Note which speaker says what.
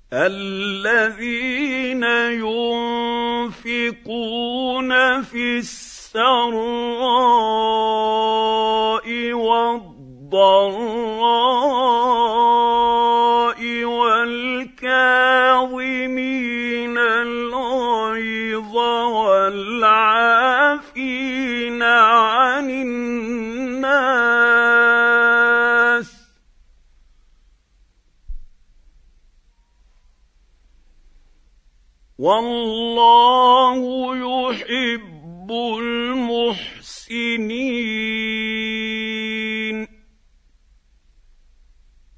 Speaker 1: الذين ينفقون في السراء والضراء والكاظمين الغيظ والعافين عن الناس والله يحب المحسنين.